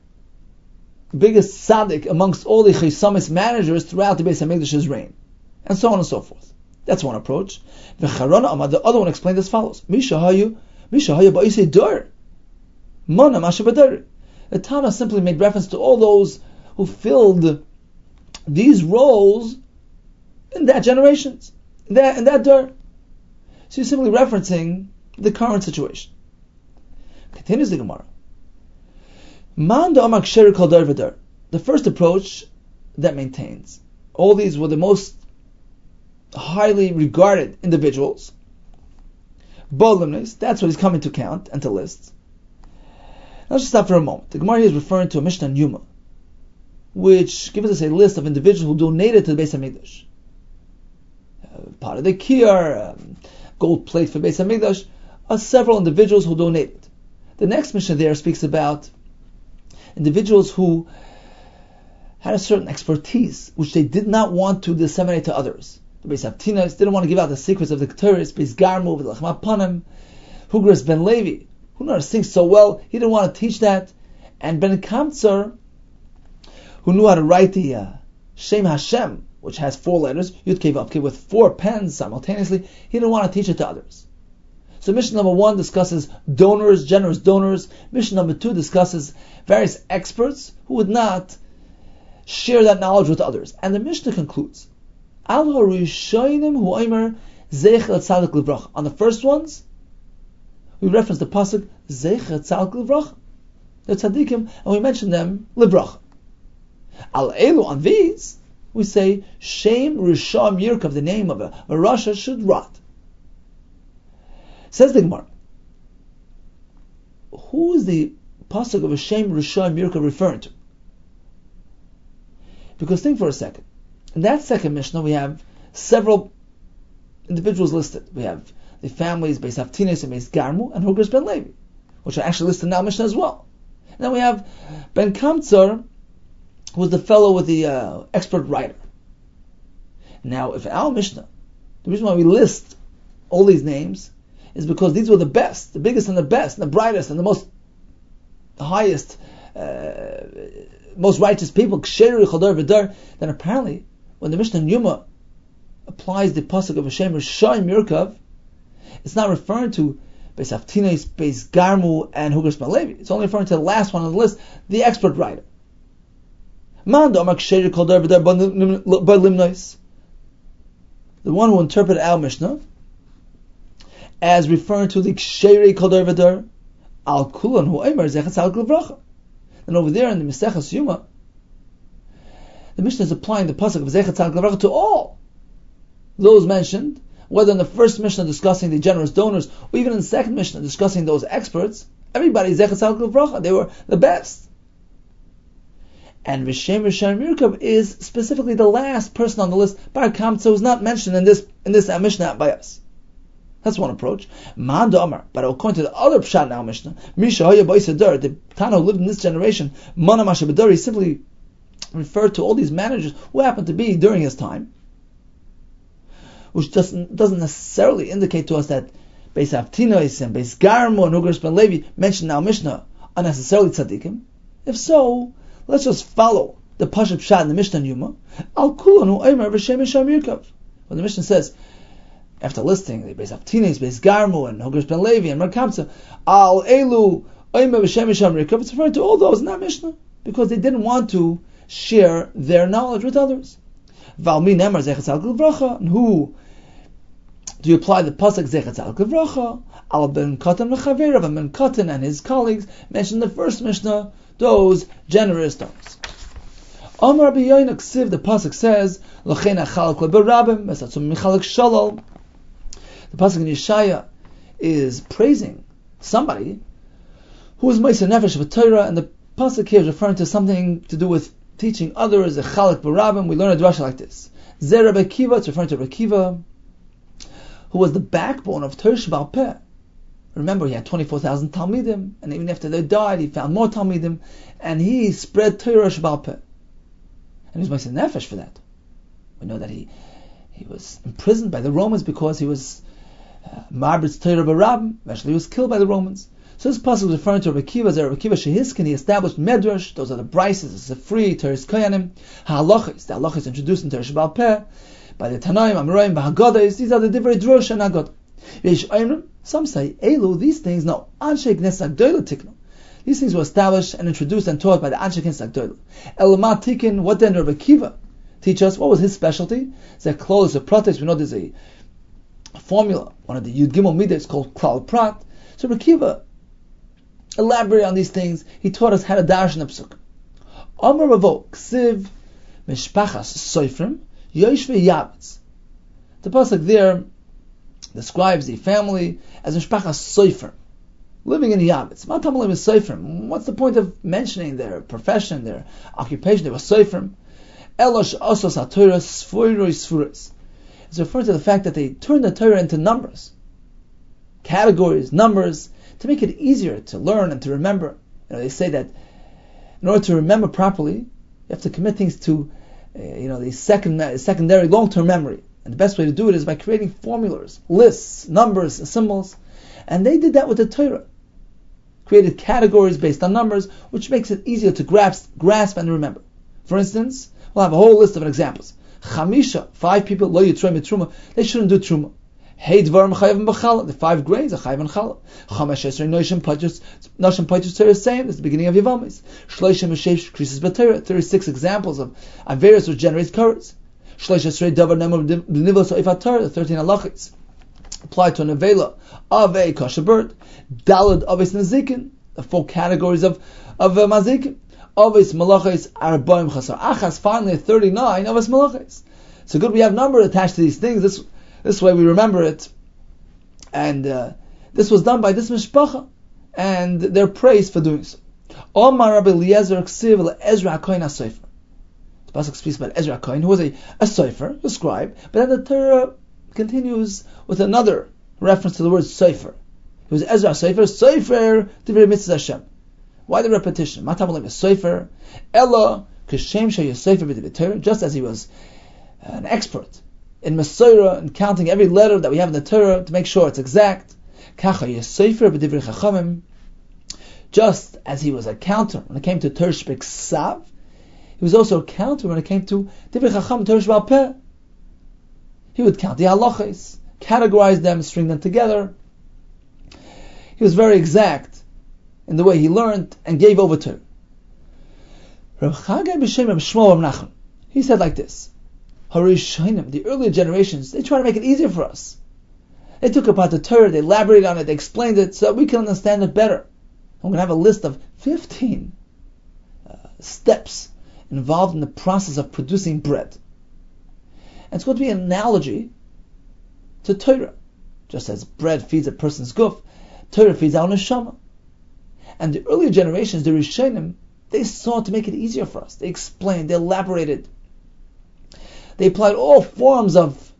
tzaddik amongst all the Chaysamais managers throughout the Beis Hamikdash's reign, and so on and so forth. That's one approach. The other one explained as follows: Mishahayu ba'isei dur, mana mashabadur. The Tana simply made reference to all those who filled these roles in that generations, in that dur. So you're simply referencing the current situation. Continues the Gemara. The first approach that maintains all these were the most highly regarded individuals. Bolimnis, that's what he's coming to count and to list. Now let's just stop for a moment. The Gemara here is referring to a Mishnah in Yuma, which gives us a list of individuals who donated to the Beis Hamikdash. Part of the kiyar, gold plate for Beis Hamikdash, are several individuals who donated. The next Mishnah there speaks about individuals who had a certain expertise which they did not want to disseminate to others. The Beis Avtinos didn't want to give out the secrets of the Ketores. Beis Garmu, Lechem Aponim, Hugris ben Levi, who knew how to sing so well, he didn't want to teach that. And Ben Kamtsar, who knew how to write the Shem Hashem, which has 4 letters, Yud Kei Vav Kei, with 4 pens simultaneously, he didn't want to teach it to others. So Mishnah number 1 discusses donors, generous donors. Mishnah number 2 discusses various experts who would not share that knowledge with others. And the Mishnah concludes, on the first ones, we reference the pasuk Zecher Tzaddik Livracha. They're tzaddikim, and we mention them Livracha. Al Elu, on these, we say Shem Risham Yirkav, the name of a Rasha should rot. Says the Gemara, who is the pasuk of a Shem Risham Yirkav referring to? Because think for a second. In that second Mishnah, we have several individuals listed. We have the families Beis Avtinos and Beis Garmu and Hugris ben Levi, which are actually listed in our Mishnah as well. And then we have Ben Kamtsar, who was the fellow with the expert writer. Now, if our Mishnah, the reason why we list all these names is because these were the best, the biggest and the best, and the brightest and the highest, most righteous people, then apparently, when the Mishnah in Yuma applies the pasuk of Hashem Rishayim Yirkav, it's not referring to Beis Avtinos, Beis Garmu, and Hugris ben Levi. It's only referring to the last one on the list, the expert writer. The one who interpreted our Mishnah as referring to the Ksheri Kodar V'Dar Al Kulan Hu Eimer Zechat Al Glavracha. And over there in the Mesechus Yuma, the Mishnah is applying the pasuk of Zechat Al Glavracha to all those mentioned, whether in the first Mishnah discussing the generous donors, or even in the second Mishnah discussing those experts. Everybody Zechat Al Glavracha, they were the best. And Vishem Rishayim Yirkav is specifically the last person on the list. Bar Kamtsar was not mentioned in this Mishnah by us. That's one approach. Ma'an Amar, but according to the other pshat in our Mishnah, Misha Haya Ba'isa Dur, the Tana who lived in this generation, Mana Masha B'Dur, he simply referred to all these managers who happened to be during his time, which doesn't necessarily indicate to us that Beis Avtinois and Beis Garmo and Ugrish ben Levi mentioned now Mishnah are necessarily tzaddikim. If so, let's just follow the Pashat Pshat in the Mishnah and Yuma. Al Kulanu Omer v'Shem Yisham Yirkav. When the Mishnah says, after listing the Beis Avtinois, Beis Garmo and Ugrish ben Levi and Merkamtza, Al Elu Omer v'Shem Yisham Yirkav, it's referring to all those in that Mishnah because they didn't want to share their knowledge with others. Valmi Nemar Zechatz Al Gevracha, and who do you apply the pasuk Zechatz Al Gevracha? Al Ben Katan v'Chaverav, and Ben Katan and his colleagues mentioned in the first Mishnah those generous stones. Amar Rabbi Yoina Ksiv, the pasuk says, L'chein achalak leberabim esatzum michalak shalal. The pasuk in Yeshaya is praising somebody who is Meiser Nefesh of Torah, and the pasuk here is referring to something to do with teaching others, a chalak berabim. We learn a drasha like this. Zer Rabbi Kiva, it's referring to Rabbi Kiva, who was the backbone of Torah Sheba'al Peh. Remember, he had 24,000 Talmidim, and even after they died, he found more Talmidim, and he spread Torah Sheba'al Peh. And he was Meiser Nefesh for that. We know that he was imprisoned by the Romans because he was Marbitz Torah Barabim. Eventually he was killed by the Romans. So this pasuk is referring to Rabbi Kiva. Rabbi Kiva Shehiskin, he established Medrash. Those are the brises. It's a free Torah's Koyanim. Ha'alachis. The halachis introduced in Torah Sheba'al Peh by the Tanaim, Amoraim, V'Haggadais. These are the Divrei Drush and Haggadah. Some say, Elu, these things, no, Anshe Knesset Agdolah Tiknu. These things were established and introduced and taught by the Anshe Knesset Agdolah. Elamat Tikin, what then Rabbi Kiva teach us? What was his specialty? Their clothes, the protests. We know there's a formula, one of the Yud Gimel Midas called Klal Prat. So Rabbi Kiva elaborated on these things. He taught us how to dash in the Pesuk. Amar Ravo, Ksiv, Mishpachas Soifrim, Yosh ve'Yavetz. The pasuk there describes the family as Mishpachas Soifrim, living in Yavetz. Matamalim is Soifrim. What's the point of mentioning their profession, their occupation? They were Soifrim. Elosh Osos HaTorah Sfoiroi Sfuris. It's referring to the fact that they turned the Torah into numbers, categories, numbers, to make it easier to learn and to remember. They say that in order to remember properly, you have to commit things to the secondary long-term memory. And the best way to do it is by creating formulas, lists, numbers, and symbols. And they did that with the Torah. Created categories based on numbers, which makes it easier to grasp and remember. For instance, we'll have a whole list of examples. Chamisha, 5 people, lo yitroi mitruma, they shouldn't do truma. Hey dvarim chayavim b'chala, the 5 grains are chayav and chala. Chamesh esrei noshim pachus Torah is same. That's the beginning of Yevamis. Shloishim v'sheish krisis b'Torah, 36 examples of Averis which generates courage. Shloish esrei davar nemar b'nivos ha'ifat Torah, the 13 halachis applied to a nevela of a kosher bird. Dalad avis nazikin, the 4 categories of mazikin. Avis malachis arbaim chasar achas, finally 39 avis malachis. So good, we have number attached to these things. This way we remember it. And this was done by this mishpacha, and they're praised for doing so. Omar Rabbi Eliezer Ksiv Ezra HaKohen HaSofer. The pasuk speaks about Ezra HaKohen, who was a sofer, a scribe, but then the Torah continues with another reference to the word sofer. It was Ezra HaSofer, sofer divrei mitzvah Hashem. Why the repetition? Matamalim is sofer, Ella Kishem Sheyasofer b'divrei Torah, just as he was an expert in Masorah and counting every letter that we have in the Torah to make sure it's exact. Kacha Yasofer b'divrei Chachamim, just as he was a counter when it came to Torah Shebeksav, he was also a counter when it came to Divrei Chacham Torah Sheba'al Peh. He would count the halachos, categorize them, string them together. He was very exact in the way he learned and gave over Torah. Rav Chagai b'Shem Rav Shmuel Rav Nachman, he said like this: Harishonim, the earlier generations, they try to make it easier for us. They took apart the Torah, they elaborated on it, they explained it so that we can understand it better. I'm going to have a list of 15 steps involved in the process of producing bread. And it's going to be an analogy to Torah. Just as bread feeds a person's guf, Torah feeds our neshama. And the earlier generations, the Rishonim, they sought to make it easier for us. They explained, they elaborated. They applied all forms of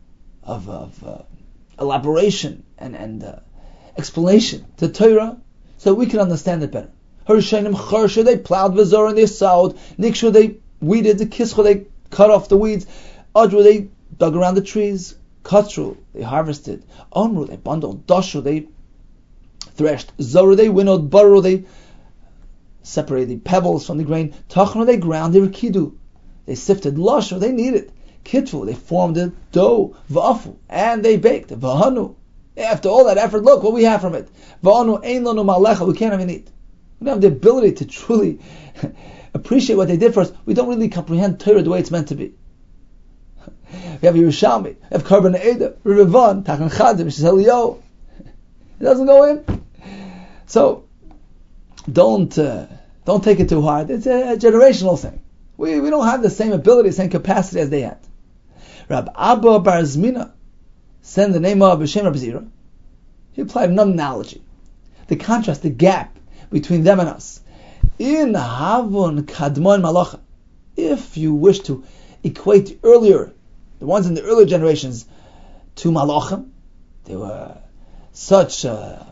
elaboration and explanation to Torah so we can understand it better. Harishonim Charsha, they plowed V'zor and they sowed. Nikshu, they weeded. The kischa, they cut off the weeds. Adru, they dug around the trees. Katru, they harvested. Omru, they bundled. Dashu, they threshed. Zoru, they winnowed. Baru, they separated the pebbles from the grain. Tachnu, they ground. They rikidu, they sifted. Lashu, they kneaded. Kitfu, they formed a dough. Va'afu, and they baked. Vahanu, after all that effort, look what we have from it. Va'anu ein lanu malecha, we can't even eat. We don't have the ability to truly appreciate what they did for us. We don't really comprehend Torah the way it's meant to be. We have Yerushalmi, we have Karban Eda, Rivan, Takan Chadim, Shelio. It doesn't go in. So don't take it too hard. It's a generational thing. We don't have the same ability, the same capacity as they had. Rab Abba Bar Zmina, send the name of B'Shem Rab Zira. He applied another analogy. The contrast, the gap between them and us. In Havun Kadmon Malacha. If you wish to equate the ones in the earlier generations, to Malachim, they were such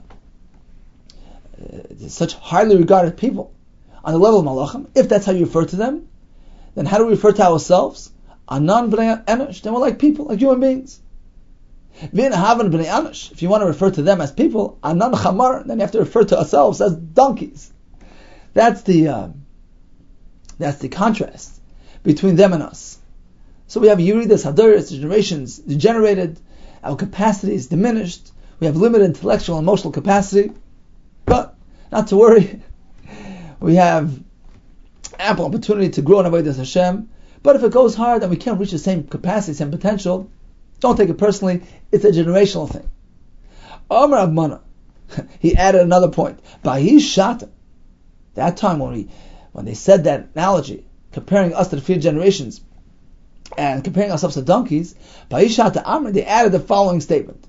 highly regarded people on the level of Malachim. If that's how you refer to them, then how do we refer to ourselves? Anan b'nei Enosh. Then we're like people, like human beings. V'in havan b'nei Enosh. If you want to refer to them as people, Anan chamar, then you have to refer to ourselves as donkeys. That's the contrast between them and us. So we have Yeridas, Hadoras, the generations degenerated, our capacity is diminished, we have limited intellectual and emotional capacity, but not to worry, we have ample opportunity to grow in Avodas Hashem. But if it goes hard and we can't reach the same capacity, same potential, don't take it personally, it's a generational thing. Amar Agmana, he added another point. Bahi Shata, that time when they said that analogy, comparing us to the future generations, and comparing ourselves to donkeys, Ba'ishata Amr, they added the following statement.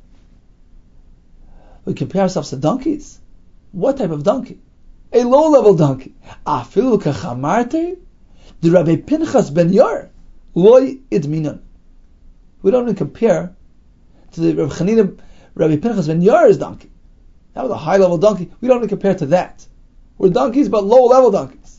We compare ourselves to donkeys? What type of donkey? A low-level donkey. Afilu kachamarte, the Rabbi Pinchas ben Yair, loy idminan. We don't even compare to the Rabbi Pinchas ben Yair's donkey. That was a high-level donkey. We don't even compare to that. We're donkeys, but low-level donkeys.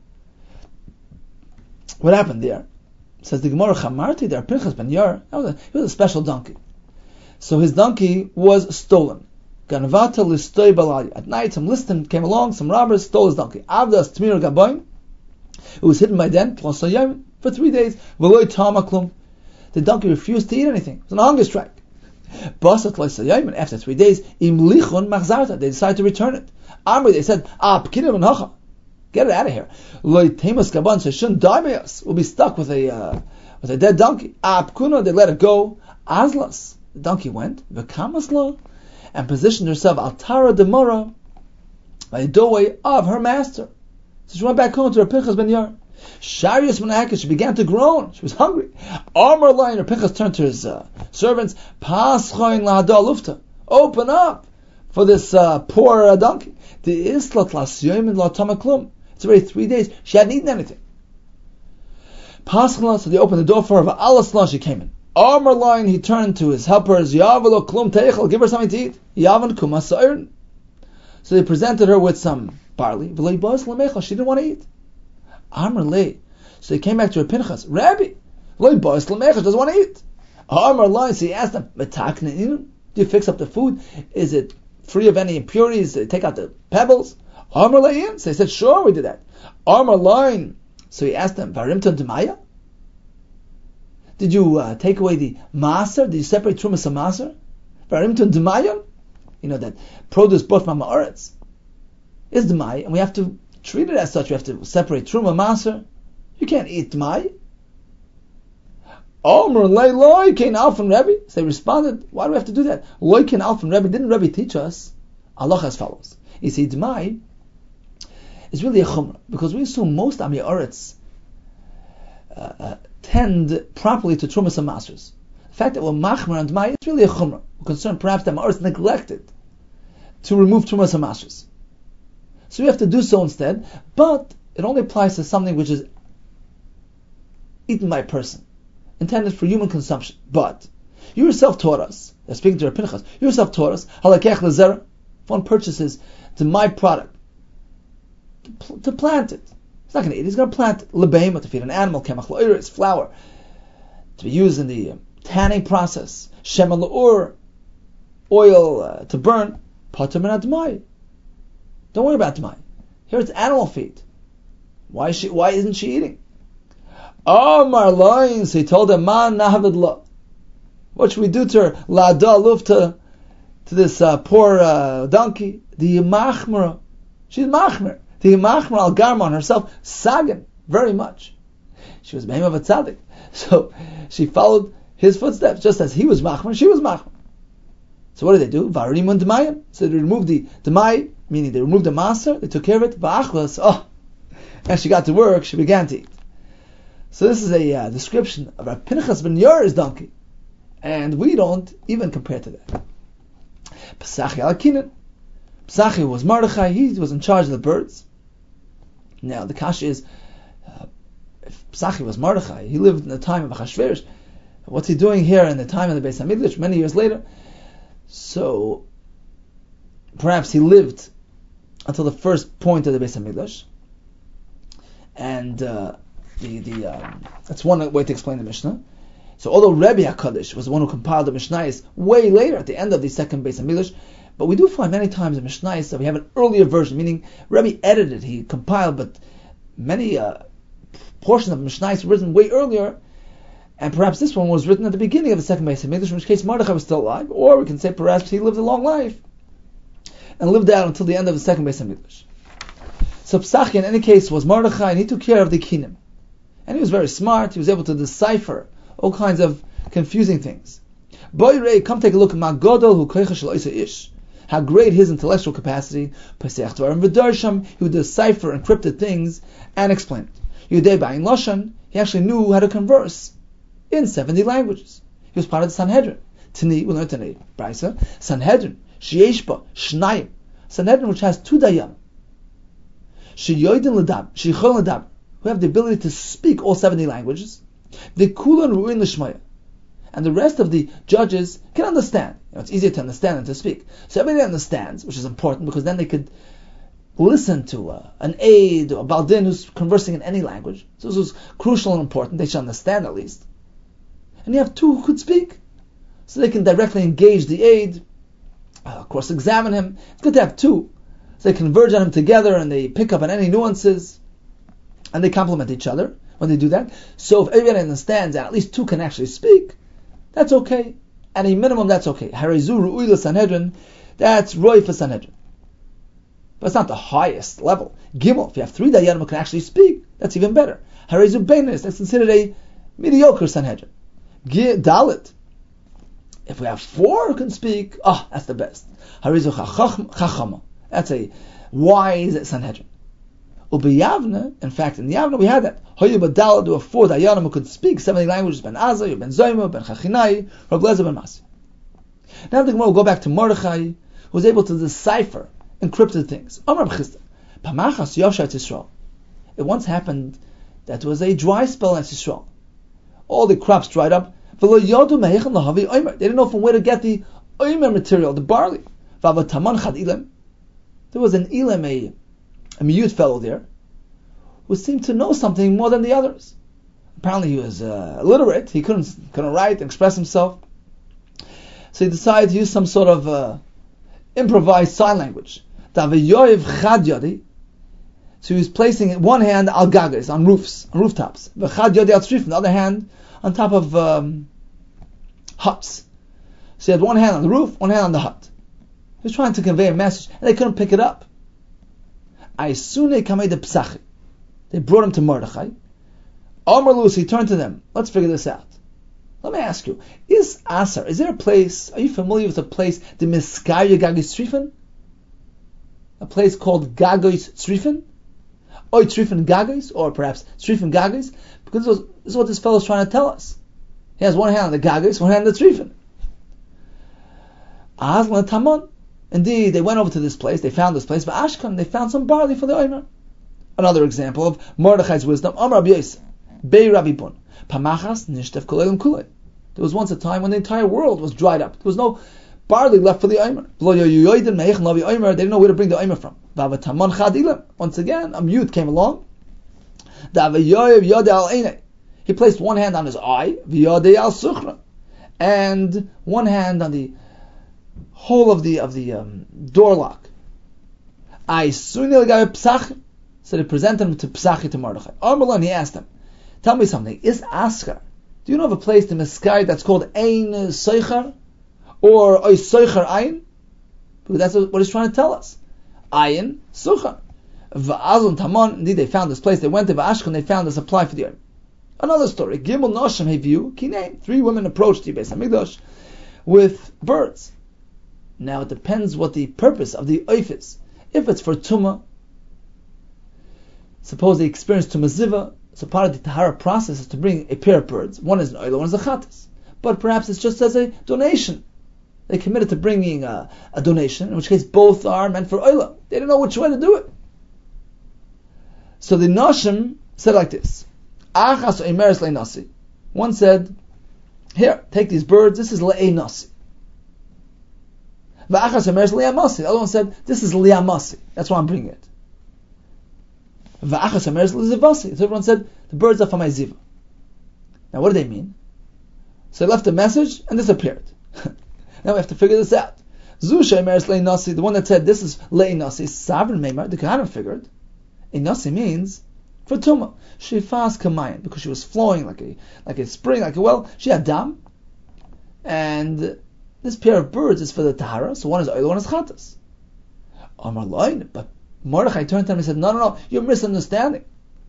What happened there? Says the Gemara, Chamarti, there Pinchas ben Yair, he was a special donkey. So his donkey was stolen. Ganvata listoy balai. At night, some liston came along, some robbers stole his donkey. Avdas tmir gaboin. It was hidden by then, for 3 days. Veloy tamaklum. The donkey refused to eat anything. It was on a hunger strike. Basat loy after 3 days, imlichon machzarta. They decided to return it. Amri, they said, p'kinim and hacha. Get it out of here. Loy temas gaban, so it shouldn't die by us. We'll be stuck with a dead donkey. Apkuna, they let it go. Azlas, the donkey went. V'kamasla, and positioned herself altara demora by the doorway of her master. So she went back home to her Pinchas ben Yair. Sharius Menachis, she began to groan. She was hungry. Amar Lion, her Pinchas turned to his servants. Paschoin lahada lufta. Open up for this poor donkey. The islat lasyoim and la tamaklum. It's already 3 days. She hadn't eaten anything. Paschala, so they opened the door for her. Alasla, she came in. Amar Lion, he turned to his helpers. Yavalo klum teichel, give her something to eat. Yavan kumas sa'irin. So they presented her with some barley. V'lei bas lamecha, she didn't want to eat. Amar lei, so they came back to her Pinchas. Rabbi, v'lei bas lamecha, doesn't want to eat. Amar Lion, so he asked them, Metakne inun? Do you fix up the food? Is it free of any impurities? Do they take out the pebbles? Amar Lion, so they said, sure, we did that. Amar Lion, so he asked them, Varimton demaya? Did you take away the maser? Did you separate trumas and maser? Varimton demaya? You know that produce brought from Haaretz is demai, and we have to treat it as such. We have to separate truma and maser. You can't eat demai. Amar Loy came out from Rebbe. So they responded, why do we have to do that? Loy came out from Rebbe. Didn't Rebbe teach us? Allah as follows. You see, demai is really a chumrah, because we assume most Ami Haaretz tend properly to trumas and masers. The fact that we're machmer and demai is really a chumrah. We're concerned perhaps that Haaretz neglected to remove trumas and masers. So we have to do so instead, but it only applies to something which is eaten by a person, intended for human consumption. But you yourself taught us, speaking to Rav Pinchas, you yourself taught us, halakech lezera, if one purchases to my product, to plant it. It's not going to eat. He's going to plant lebeima to feed an animal, kemach la'oris, flour, to be used in the tanning process, shema la'ur, oil to burn, pater min admai. Don't worry about dmai. Here it's animal feed. Why isn't she eating? Amar loin, so he told her, man nahavid la. What should we do to her? La da luf to this poor donkey. The machmera. She's machmer. The machmer al garma on herself, sagan, very much. She was behem of a tzaddik. So she followed his footsteps, just as he was machmer, she was machmer. So what did they do? Varimun d'mayim. So they removed the d'may, meaning they removed the maser, they took care of it. Va'achlas, and she got to work, she began to eat. So this is a description of Rav Pinchas ben Yair's donkey. And we don't even compare to that. Pesachi al-Kinan. Pesachi was Mordechai, he was in charge of the birds. Now the kasha is, if Pesachi was Mordechai, he lived in the time of Achashverosh, what's he doing here in the time of the Beis HaMikdash, many years later? So, perhaps he lived until the first point of the Beis HaMikdash. And that's one way to explain the Mishnah. So although Rebbe HaKadosh was the one who compiled the Mishnayos way later, at the end of the second Beis HaMikdash, but we do find many times in Mishnayos that we have an earlier version, meaning Rebbe edited, he compiled, but many portions of Mishnayos were written way earlier, and perhaps this one was written at the beginning of the second Beis HaMikdash, in which case Mordechai was still alive, or we can say perhaps he lived a long life, and lived out until the end of the second Beis HaMikdash. So Pesachi in any case was Mordechai, and he took care of the kinim. And he was very smart, he was able to decipher all kinds of confusing things. Boy Ray, come take a look at Magodol hu koicha shel oisa ish. How great his intellectual capacity. Pesach dvarim v'darsham, he would decipher encrypted things and explain it. Yudei ba'in lashon, he actually knew how to converse in 70 languages. He was part of the Sanhedrin. Tani, we learned today, Brisa, Sanhedrin, Shieshba, Shnayim. Sanhedrin which has 2 dayanim. Sheyoidin ledab, Sheichol ledab, who have the ability to speak all 70 languages. The kulan ru'in l'shmaya, and the rest of the judges can understand. It's easier to understand than to speak. So everybody understands, which is important because then they could listen to an aide or a baldin who's conversing in any language. So this is crucial and important. They should understand at least. And you have 2 who could speak, so they can directly engage the aide, cross-examine him. It's good to have 2, so they converge on him together and they pick up on any nuances, and they complement each other when they do that. So if everybody understands and at least 2 can actually speak, that's okay. At a minimum, that's okay. Harizu ru'ui l'Sanhedrin, that's Roy for Sanhedrin. But it's not the highest level. Gimel, if you have 3 dayanim who can actually speak, that's even better. Harizu beinis, that's considered a mediocre Sanhedrin. Dalit, if we have 4 who can speak, that's the best. Harizu chachama, that's a wise Sanhedrin. Ubi Yavna, in fact, in Yavna we had that. Hoyu Badal, there were 4 dayanim who could speak 70 languages: Ben Azai, Ben Zoyma, Ben Chachinai, Rav Lezer, Ben Masi. Now the Gemara will go back to Mordechai, who was able to decipher encrypted things. Amar B'chista, Pamachas Yosha Yisrael. It once happened that there was a dry spell in Yisrael. All the crops dried up. They didn't know from where to get the oimer material, the barley. There was an ilam, a mute fellow there, who seemed to know something more than the others. Apparently he was illiterate, he couldn't write and express himself. So he decided to use some sort of improvised sign language. So he was placing one hand al gagas, on rooftops. The other hand on top of huts. So he had one hand on the roof, one hand on the hut. He was trying to convey a message, and they couldn't pick it up. They brought him to Mordechai. Amar Luz, he turned to them. Let's figure this out. Let me ask you, is there a place, are you familiar with a place, the Miskaya Gagis Tzrifin? A place called Gagos Tzrifin? Or Tzrifin Gagos, or perhaps Tzrifin Gagos? Because this is what this fellow is trying to tell us. He has one hand on the Gagos, one hand on the Tzrifin. Azlan Tamon. Indeed, they went over to this place, they found this place, but Ashkan, they found some barley for the Omer. Another example of Mordechai's wisdom, Amar Rabbi Yosef, Bei Rabbi Bun, Pamachas Nishtef Kolelim Kulei. There was once a time when the entire world was dried up. There was no barley left for the Omer. They didn't know where to bring the Omer from. Once again, a mute came along, He placed one hand on his eye, and one hand on the whole of the door lock. So they presented him to Psachi, to Mordechai. And he asked him, tell me something, is Askar, do you know of a place in the sky that's called Ein Seichar? Or Oy Seichar Ein? Because that's what he's trying to tell us. Ein Seichar. Va'azon Tamon, indeed they found this place, they went to Va'ashkan, they found a supply for the oil. Another story, Gimel Noshim Heviu, Kinei, 3 women approached the Beis HaMikdash with birds. Now it depends what the purpose of the oif is. If it's for Tumah, suppose they experienced Tumah Ziva, so part of the Tahara process is to bring a pair of birds. One is an oila, one is a chatas. But perhaps it's just as a donation. They committed to bringing a donation, in which case both are meant for oila. They don't know which way to do it. So the Nashim said like this. One said, here, take these birds, this is le'ei nasi. The other one said, this is liamasi, that's why I'm bringing it. The third one said, the birds are for my ziva. Now what do they mean? So they left a message and disappeared. Now we have to figure this out. The one that said this is le'ei nasi, sovereign meimar, the Kohanim figured, a nasi means for tumah. Shifas kamayin, because she was flowing like a spring, like a well. She had dam, and this pair of birds is for the tahara. So one is oil, one is chatas. Amar loin, but Mordechai turned to him and said, no, you're misunderstanding.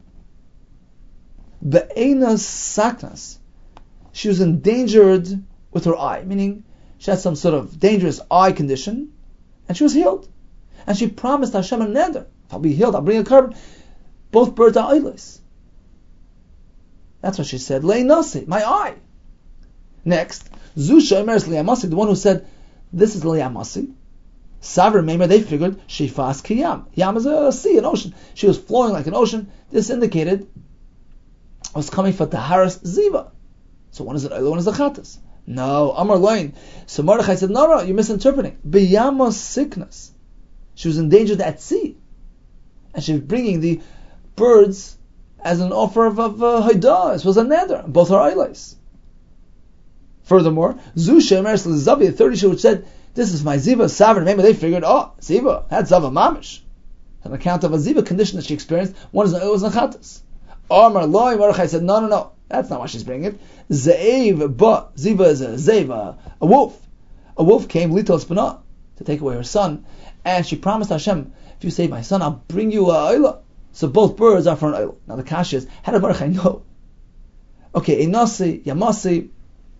Be'enas saknas, she was endangered with her eye, meaning she had some sort of dangerous eye condition, and she was healed. And she promised Hashem a neder, I'll be healed, I'll bring a carbon. Both birds are eyeless. That's what she said. Lei nasi, my eye. Next, Zusha Emeres Liamasi, the one who said, this is Liamasi. Savr Meimer, they figured, Shifas Kiyam. Yam is a sea, an ocean. She was flowing like an ocean. This indicated was coming for Taharas Ziva. So one is an oil, one is a Chatas. No, Amar Loin. So Mordechai said, no, you're misinterpreting. Biyamos sickness. She was endangered at sea. And she was bringing the birds as an offer of Haidah. This was a neder. Both are eyeless. Furthermore, Zusha Emeres Lizavi, the third issue, which said, this is my Ziva, sovereign. Maybe they figured, Ziva, that's Zava Mamish. On account of a Ziva condition that she experienced, one is an oil, one is a chatas. Amar Loi, Mordechai said, no, that's not why she's bringing it. Ze'ev, but Ziva is a Zev, a wolf. A wolf came, Lital Spana, to take away her son, and she promised Hashem, if you save my son, I'll bring you a oila. So both birds are for an oil. Now the kasha is, how did Mordechai know? Okay, Inasi, Yamasi,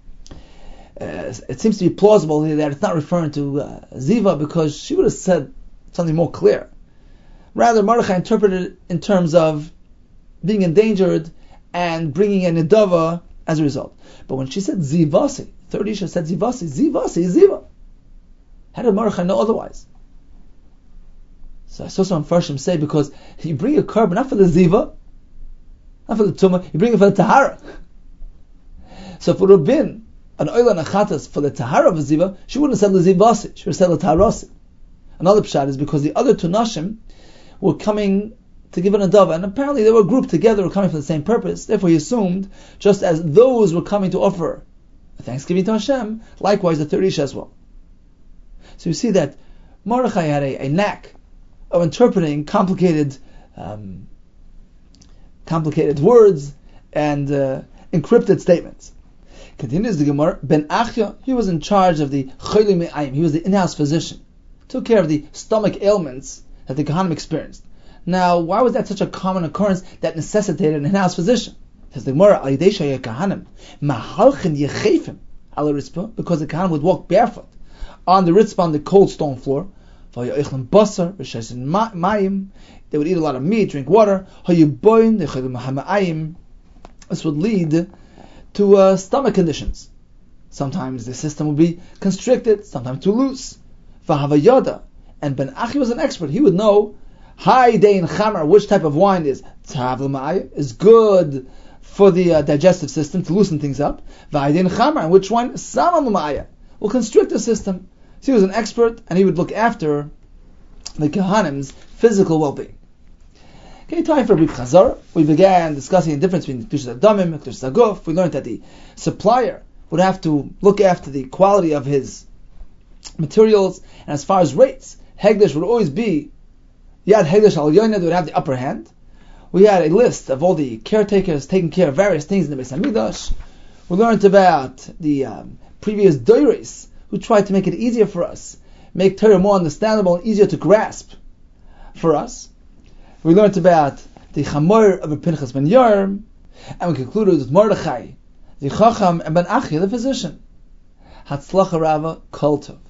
it seems to be plausible that it's not referring to Ziva, because she would have said something more clear. Rather, Mordechai interpreted it in terms of being endangered and bringing a nedava as a result. But when she said Zivasi, third Isha said Zivasi is Ziva. How did Mordechai know otherwise? So I saw some Farshim say, because you bring a carbon not for the Ziva, not for the Tumah, you bring it for the Tahara. So if it would have been an oil and a chatas for the tahara of a ziva, she wouldn't have said l'zivasi, she would have said l'taharasi. Another pshat is because the other two nashim were coming to give an adava, and apparently they were grouped together, were coming for the same purpose. Therefore he assumed, just as those were coming to offer a thanksgiving to Hashem, likewise the third Isha as well. So you see that Mordechai had a knack of interpreting complicated words and encrypted statements. Continues the Gemara, Ben Achya, he was in charge of the Chayli Me'ayim, he was the in-house physician, took care of the stomach ailments that the Kohanim experienced. Now, why was that such a common occurrence that necessitated an in-house physician? Says the Gemara, because the Kohanim would walk barefoot on the ritzvah, on the cold stone floor. They would eat a lot of meat, drink water. This would lead to stomach conditions. Sometimes the system would be constricted, sometimes too loose. V'havayada, and Ben Achi was an expert. He would know Haydein Chamar, which type of wine is good for the digestive system to loosen things up. V'Haydein Chamar, and which wine will constrict the system. So he was an expert, and he would look after the Kohanim's physical well-being. Okay, time for a brief chazar. We began discussing the difference between Kedushas Adamim and Kedushas Aguf. We learned that the supplier would have to look after the quality of his materials, and as far as rates, Hegdesh would always be Yad Hegdesh Al Yoined would have the upper hand. We had a list of all the caretakers taking care of various things in the Beis Hamikdash. We learned about the previous Doiris who tried to make it easier for us, make Torah more understandable and easier to grasp for us. We learned about the Chamor of Pinchas ben Yair, and we concluded with Mordechai, the Chacham, and Ben Achia, the physician. Hatzlacha Rava Kol Tov.